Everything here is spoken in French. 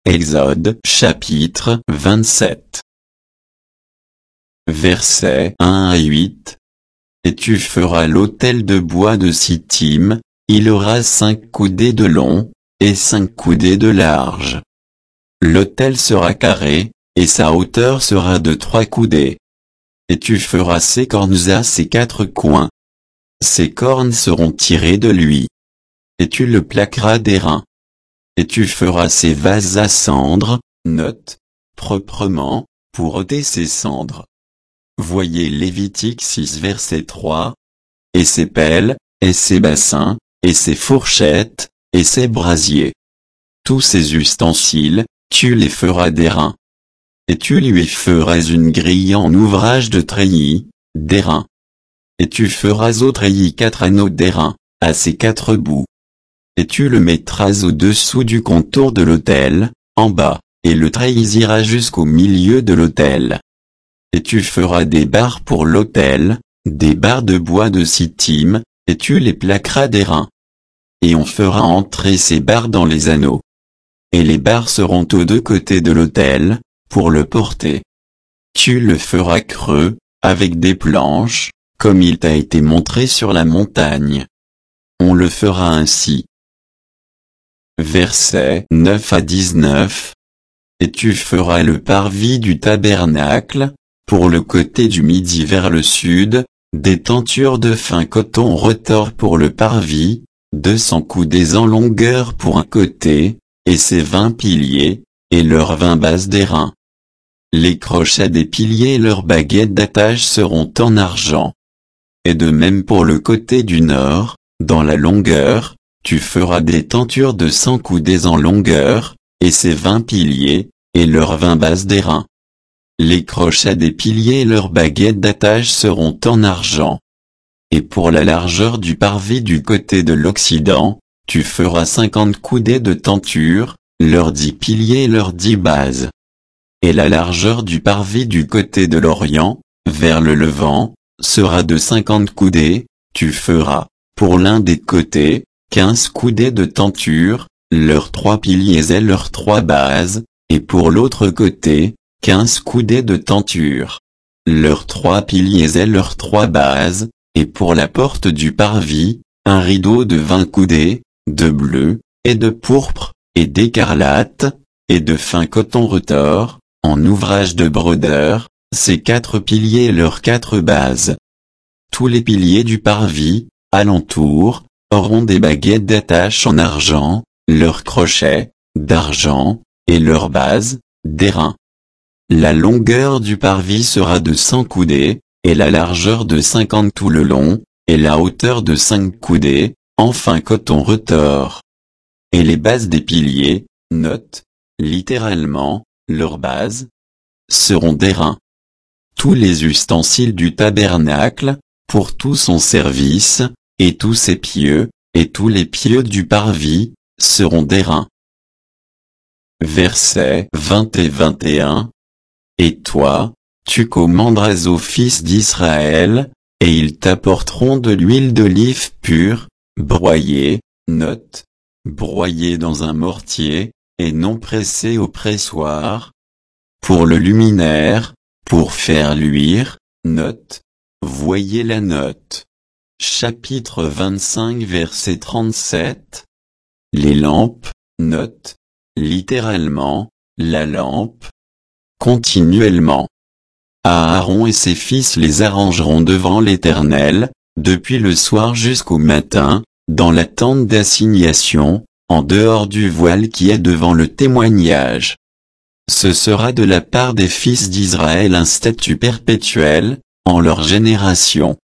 Exode chapitre 27. Versets 1 à 8. Et tu feras l'autel de bois de Sittim, il aura 5 coudées de long, et 5 coudées de large. L'autel sera carré, et sa hauteur sera de 3 coudées. Et tu feras ses cornes à ses 4 coins. Ses cornes seront tirées de lui. Et tu le plaqueras d'airain. Et tu feras ses vases à cendres, proprement, pour ôter ses cendres. Voyez Lévitique 6 verset 3. Et ses pelles, et ses bassins, et ses fourchettes, et ses brasiers. Tous ces ustensiles, tu les feras d'airain. Et tu lui feras une grille en ouvrage de treillis, d'airain. Et tu feras au treillis 4 anneaux d'airain, à ses 4 bouts. Et tu le mettras au-dessous du contour de l'autel, en bas, et le treillis ira jusqu'au milieu de l'autel. Et tu feras des barres pour l'autel, des barres de bois de Sittim, et tu les plaqueras d'airain. Et on fera entrer ces barres dans les anneaux. Et les barres seront aux 2 côtés de l'autel, pour le porter. Tu le feras creux, avec des planches, comme il t'a été montré sur la montagne. On le fera ainsi. Versets 9 à 19. Et tu feras le parvis du tabernacle, pour le côté du midi vers le sud, des tentures de fin coton retors pour le parvis, 200 coudées en longueur pour un côté, et ses 20 piliers, et leurs 20 bases d'airain. Les crochets des piliers et leurs baguettes d'attache seront en argent. Et de même pour le côté du nord, dans la longueur, tu feras des tentures de 100 coudées en longueur, et ses 20 piliers, et leurs 20 bases d'airain. Les crochets des piliers et leurs baguettes d'attache seront en argent. Et pour la largeur du parvis du côté de l'Occident, tu feras 50 coudées de tenture, leurs 10 piliers et leurs 10 bases. Et la largeur du parvis du côté de l'Orient, vers le Levant, sera de 50 coudées, tu feras, pour l'un des côtés, 15 coudées de tenture, leurs 3 piliers et leurs 3 bases, et pour l'autre côté, 15 coudées de tenture, leurs 3 piliers et leurs 3 bases, et pour la porte du parvis, un rideau de 20 coudées, de bleu, et de pourpre, et d'écarlate, et de fin coton retors, en ouvrage de brodeur, ces 4 piliers et leurs 4 bases. Tous les piliers du parvis, alentour, auront des baguettes d'attache en argent, leurs crochets, d'argent, et leurs bases, d'airain. La longueur du parvis sera de 100 coudées, et la largeur de 50 tout le long, et la hauteur de 5 coudées, en fin coton retors. Et les bases des piliers, littéralement, leurs bases, seront d'airain. Tous les ustensiles du tabernacle, pour tout son service, et tous ses pieux, et tous les pieux du parvis, seront d'airain. Versets 20 et 21. Et toi, tu commanderas aux fils d'Israël, et ils t'apporteront de l'huile d'olive pure, broyée, broyée dans un mortier, et non pressée au pressoir. Pour le luminaire, pour faire luire, voyez la note. Chapitre 25 verset 37. Les lampes, littéralement, la lampe. Continuellement. Aaron et ses fils les arrangeront devant l'Éternel, depuis le soir jusqu'au matin, dans la tente d'assignation, en dehors du voile qui est devant le témoignage. Ce sera de la part des fils d'Israël un statut perpétuel, en leur génération.